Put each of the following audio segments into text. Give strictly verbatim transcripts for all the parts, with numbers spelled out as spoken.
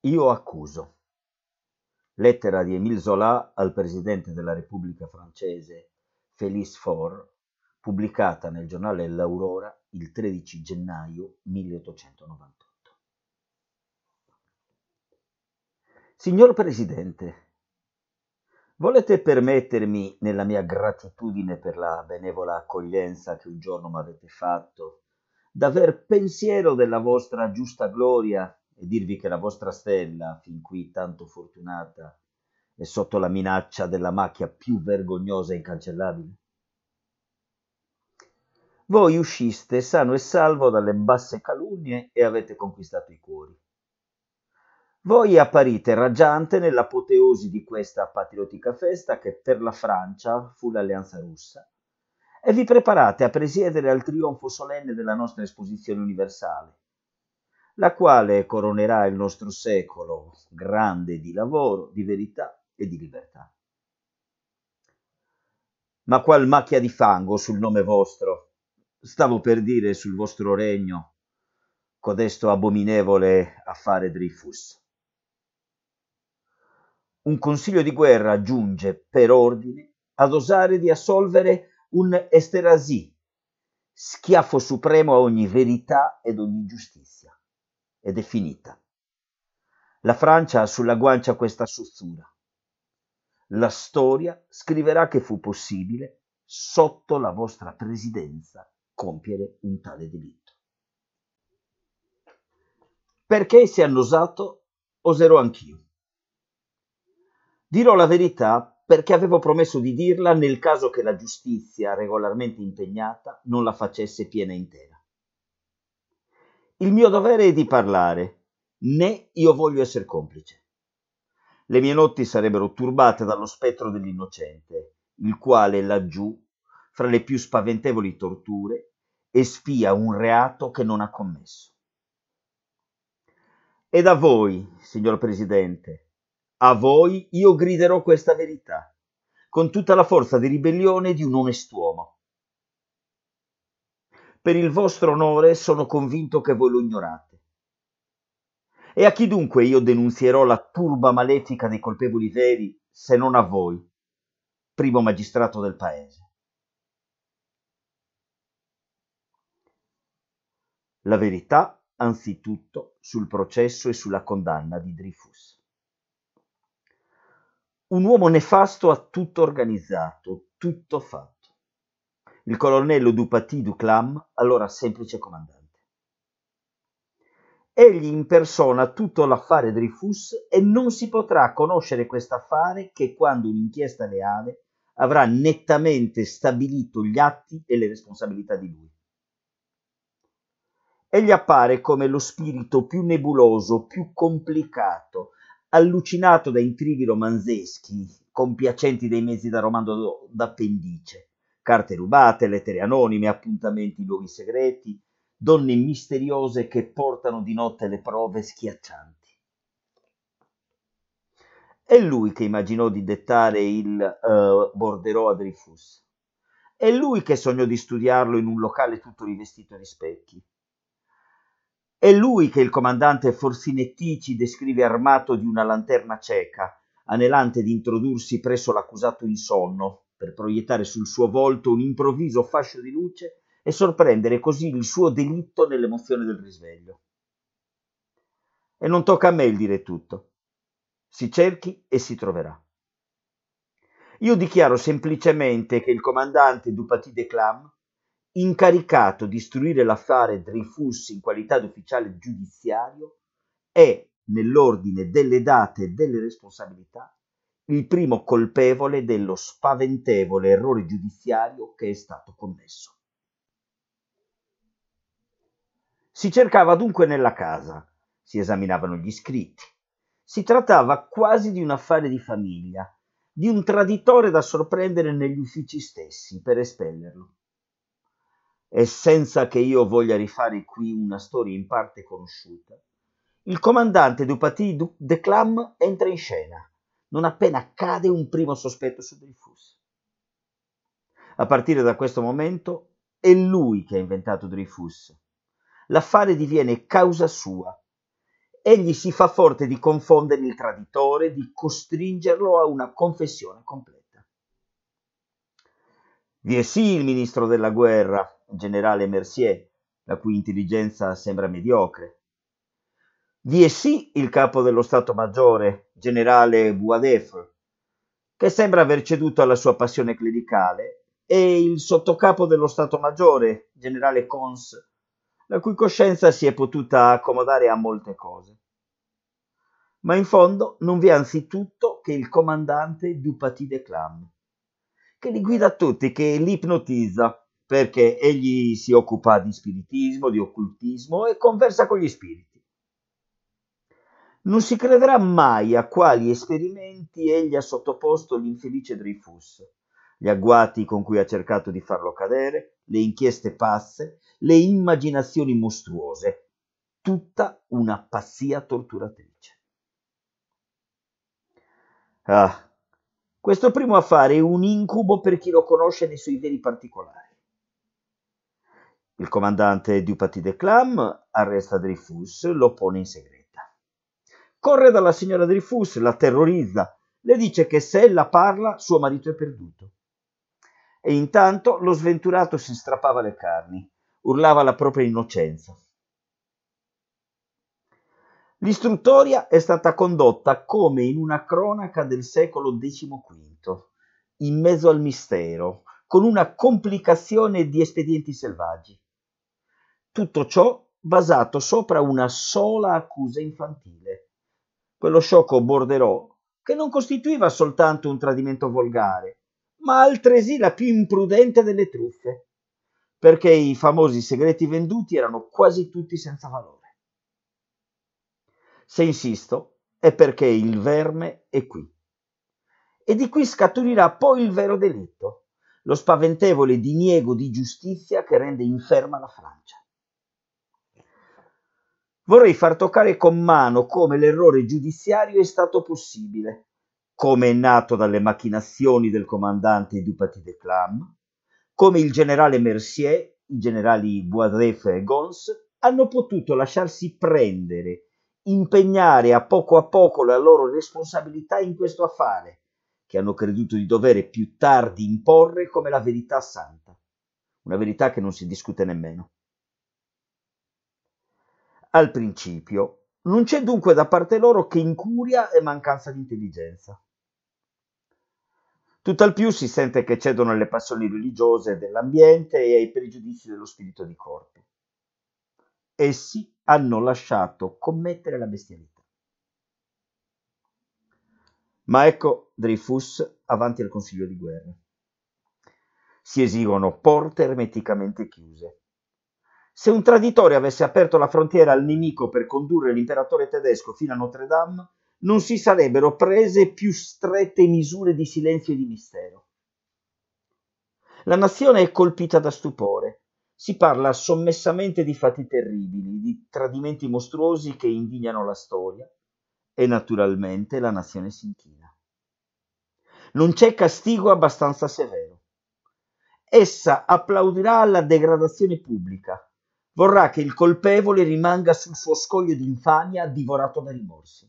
Io accuso. Lettera di Émile Zola al presidente della Repubblica francese Félix Faure, pubblicata nel giornale L'Aurora il tredici gennaio milleottocentonovantotto. Signor Presidente, volete permettermi, nella mia gratitudine per la benevola accoglienza che un giorno m'avete fatto, d'aver pensiero della vostra giusta gloria e dirvi che la vostra stella, fin qui tanto fortunata, è sotto la minaccia della macchia più vergognosa e incancellabile? Voi usciste sano e salvo dalle basse calunnie e avete conquistato i cuori. Voi apparite raggiante nell'apoteosi di questa patriottica festa che per la Francia fu l'Alleanza Russa, e vi preparate a presiedere al trionfo solenne della nostra esposizione universale, la quale coronerà il nostro secolo grande di lavoro, di verità e di libertà. Ma qual macchia di fango sul nome vostro, stavo per dire sul vostro regno, codesto abominevole affare Dreyfus. Un consiglio di guerra giunge per ordine ad osare di assolvere un Esterhazy, schiaffo supremo a ogni verità ed ogni giustizia. Ed è finita. La Francia ha sulla guancia questa suzzura. La storia scriverà che fu possibile, sotto la vostra presidenza, compiere un tale delitto. Perché si è annosato, oserò anch'io. Dirò la verità perché avevo promesso di dirla nel caso che la giustizia, regolarmente impegnata, non la facesse piena e intera. Il mio dovere è di parlare, né io voglio essere complice. Le mie notti sarebbero turbate dallo spettro dell'innocente, il quale laggiù, fra le più spaventevoli torture, espia un reato che non ha commesso. Ed a voi, signor Presidente, a voi io griderò questa verità, con tutta la forza di ribellione di un onest'uomo. Per il vostro onore sono convinto che voi lo ignorate. E a chi dunque io denunzierò la turba malefica dei colpevoli veri, se non a voi, primo magistrato del paese? La verità, anzitutto, sul processo e sulla condanna di Dreyfus. Un uomo nefasto ha tutto organizzato, tutto fatto. Il colonnello Dupaty Duclam, allora semplice comandante. Egli impersona tutto l'affare Dreyfus e non si potrà conoscere quest'affare che quando un'inchiesta leale avrà nettamente stabilito gli atti e le responsabilità di lui. Egli appare come lo spirito più nebuloso, più complicato, allucinato da intrighi romanzeschi, compiacenti dei mezzi da romanzo d'appendice, carte rubate, lettere anonime, appuntamenti in luoghi segreti, donne misteriose che portano di notte le prove schiaccianti. È lui che immaginò di dettare il uh, borderò a Dreyfus. È lui che sognò di studiarlo in un locale tutto rivestito di specchi. È lui che il comandante Forsinettici descrive armato di una lanterna cieca, anelante di introdursi presso l'accusato in sonno, per proiettare sul suo volto un improvviso fascio di luce e sorprendere così il suo delitto nell'emozione del risveglio. E non tocca a me il dire tutto. Si cerchi e si troverà. Io dichiaro semplicemente che il comandante Dupaty Declam, incaricato di istruire l'affare Dreyfus in qualità di ufficiale giudiziario, è, nell'ordine delle date e delle responsabilità, il primo colpevole dello spaventevole errore giudiziario che è stato commesso. Si cercava dunque nella casa, si esaminavano gli scritti. Si trattava quasi di un affare di famiglia, di un traditore da sorprendere negli uffici stessi per espellerlo. E senza che io voglia rifare qui una storia in parte conosciuta, il comandante Dupaty Declam entra in scena, non appena cade un primo sospetto su Dreyfus. A partire da questo momento è lui che ha inventato Dreyfus. L'affare diviene causa sua egli si fa forte di confondere il traditore, di costringerlo a una confessione completa. Vi è sì il ministro della guerra, generale Mercier, la cui intelligenza sembra mediocre. Vi è sì il capo dello Stato Maggiore, generale Boisdeffre, che sembra aver ceduto alla sua passione clericale, e il sottocapo dello Stato Maggiore, generale Cons, la cui coscienza si è potuta accomodare a molte cose. Ma in fondo non vi è anzitutto che il comandante du Paty de Clam, che li guida tutti, che li ipnotizza, perché egli si occupa di spiritismo, di occultismo e conversa con gli spiriti. Non si crederà mai a quali esperimenti egli ha sottoposto l'infelice Dreyfus, gli agguati con cui ha cercato di farlo cadere, le inchieste pazze, le immaginazioni mostruose, tutta una pazzia torturatrice. Ah, questo primo affare è un incubo per chi lo conosce nei suoi veri particolari. Il comandante du Paty de Clam arresta Dreyfus, lo pone in segreta. Corre dalla signora Dreyfus, la terrorizza, le dice che se ella parla suo marito è perduto. E intanto lo sventurato si strappava le carni, urlava la propria innocenza. L'istruttoria è stata condotta come in una cronaca del secolo quindici, in mezzo al mistero, con una complicazione di espedienti selvaggi. Tutto ciò basato sopra una sola accusa infantile, quello sciocco borderò, che non costituiva soltanto un tradimento volgare, ma altresì la più imprudente delle truffe, perché i famosi segreti venduti erano quasi tutti senza valore. Se insisto, è perché il verme è qui. E di qui scaturirà poi il vero delitto, lo spaventevole diniego di giustizia che rende inferma la Francia. Vorrei far toccare con mano come l'errore giudiziario è stato possibile, come è nato dalle macchinazioni del comandante du Paty de Clam, come il generale Mercier, i generali Boisdeffre e Gons hanno potuto lasciarsi prendere, impegnare a poco a poco la loro responsabilità in questo affare, che hanno creduto di dovere più tardi imporre come la verità santa, una verità che non si discute nemmeno. Al principio non c'è dunque da parte loro che incuria e mancanza di intelligenza. Tutt'al più si sente che cedono alle passioni religiose dell'ambiente e ai pregiudizi dello spirito di corpo. Essi hanno lasciato commettere la bestialità. Ma ecco Dreyfus avanti al Consiglio di guerra. Si esigono porte ermeticamente chiuse. Se un traditore avesse aperto la frontiera al nemico per condurre l'imperatore tedesco fino a Notre Dame, non si sarebbero prese più strette misure di silenzio e di mistero. La nazione è colpita da stupore. Si parla sommessamente di fatti terribili, di tradimenti mostruosi che indignano la storia, e naturalmente la nazione si inchina. Non c'è castigo abbastanza severo. Essa applaudirà alla degradazione pubblica. Vorrà che il colpevole rimanga sul suo scoglio di infamia divorato da rimorsi.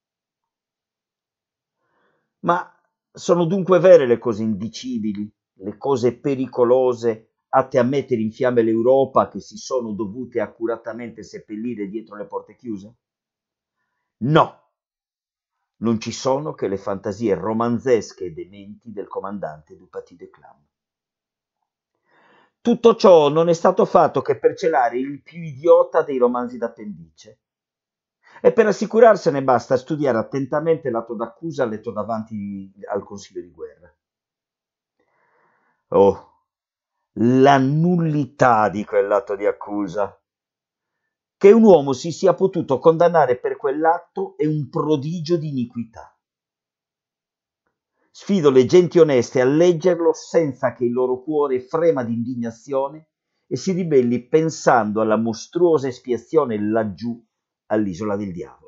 Ma sono dunque vere le cose indicibili, le cose pericolose atte a mettere in fiamme l'Europa che si sono dovute accuratamente seppellire dietro le porte chiuse? No, non ci sono che le fantasie romanzesche e dementi del comandante du Paty de Clam. Tutto ciò non è stato fatto che per celare il più idiota dei romanzi d'appendice. E per assicurarsene basta studiare attentamente l'atto d'accusa letto davanti al Consiglio di guerra. Oh, la nullità di quell'atto di accusa! Che un uomo si sia potuto condannare per quell'atto è un prodigio di iniquità. Sfido le genti oneste a leggerlo senza che il loro cuore frema di indignazione e si ribelli pensando alla mostruosa espiazione laggiù all'isola del diavolo.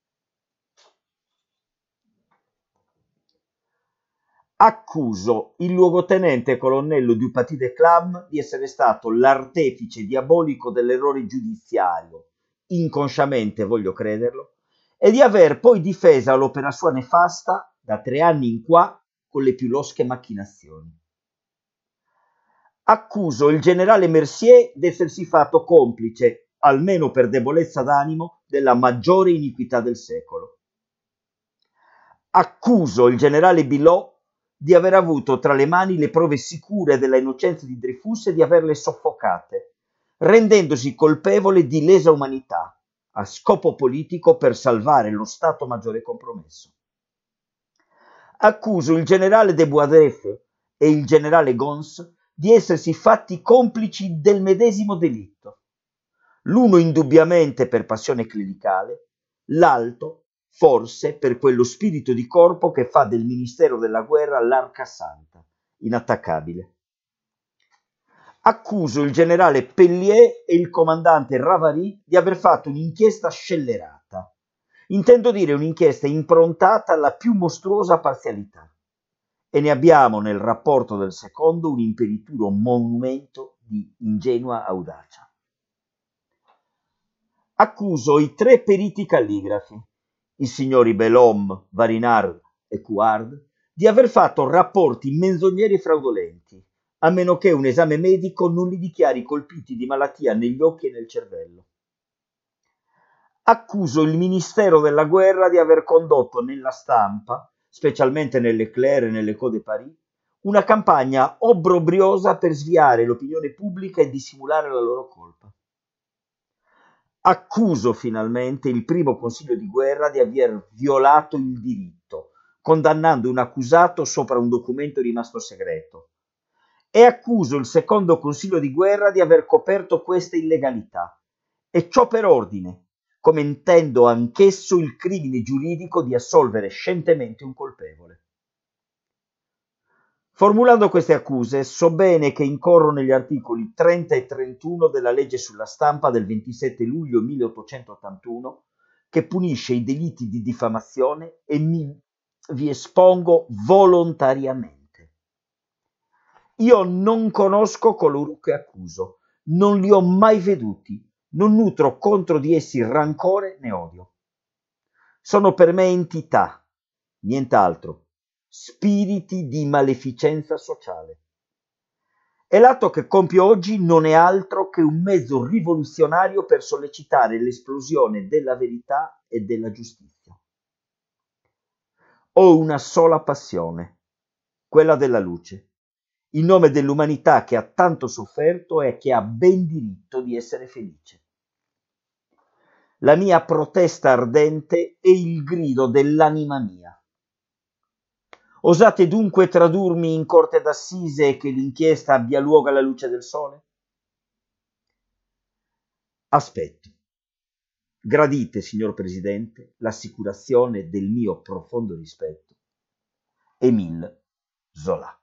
Accuso il luogotenente colonnello du Paty de Clam di essere stato l'artefice diabolico dell'errore giudiziario, inconsciamente voglio crederlo, e di aver poi difesa l'opera sua nefasta da tre anni in qua con le più losche macchinazioni. Accuso il generale Mercier d'essersi fatto complice, almeno per debolezza d'animo, della maggiore iniquità del secolo. Accuso il generale Bilot di aver avuto tra le mani le prove sicure della innocenza di Dreyfus e di averle soffocate, rendendosi colpevole di lesa umanità, a scopo politico per salvare lo Stato Maggiore compromesso. Accuso il generale de Boisdeffre e il generale Gons di essersi fatti complici del medesimo delitto, l'uno indubbiamente per passione clericale, l'altro forse per quello spirito di corpo che fa del Ministero della Guerra l'arca santa, inattaccabile. Accuso il generale Pellier e il comandante Ravary di aver fatto un'inchiesta scellerata, intendo dire un'inchiesta improntata alla più mostruosa parzialità, e ne abbiamo nel rapporto del secondo un imperituro monumento di ingenua audacia. Accuso i tre periti calligrafi, i signori Belhomme, Varinard e Couard, di aver fatto rapporti menzogneri e fraudolenti, a meno che un esame medico non li dichiari colpiti di malattia negli occhi e nel cervello. Accuso il Ministero della Guerra di aver condotto nella stampa, specialmente nell'Éclair e nell'Echo de Paris, una campagna obbrobriosa per sviare l'opinione pubblica e dissimulare la loro colpa. Accuso finalmente il primo Consiglio di Guerra di aver violato il diritto, condannando un accusato sopra un documento rimasto segreto. E accuso il secondo Consiglio di Guerra di aver coperto questa illegalità, e ciò per ordine, commettendo anch'esso il crimine giuridico di assolvere scientemente un colpevole. Formulando queste accuse, so bene che incorro negli articoli trenta e trentuno della legge sulla stampa del ventisette luglio milleottocentottantuno, che punisce i delitti di diffamazione, e mi vi espongo volontariamente. Io non conosco coloro che accuso, non li ho mai veduti, non nutro contro di essi rancore né odio. Sono per me entità, nient'altro, spiriti di maleficenza sociale. E l'atto che compio oggi non è altro che un mezzo rivoluzionario per sollecitare l'esplosione della verità e della giustizia. Ho una sola passione, quella della luce, in nome dell'umanità che ha tanto sofferto e che ha ben diritto di essere felice. La mia protesta ardente è il grido dell'anima mia. Osate dunque tradurmi in corte d'assise e che l'inchiesta abbia luogo alla luce del sole? Aspetto. Gradite, signor Presidente, l'assicurazione del mio profondo rispetto. Émile Zola.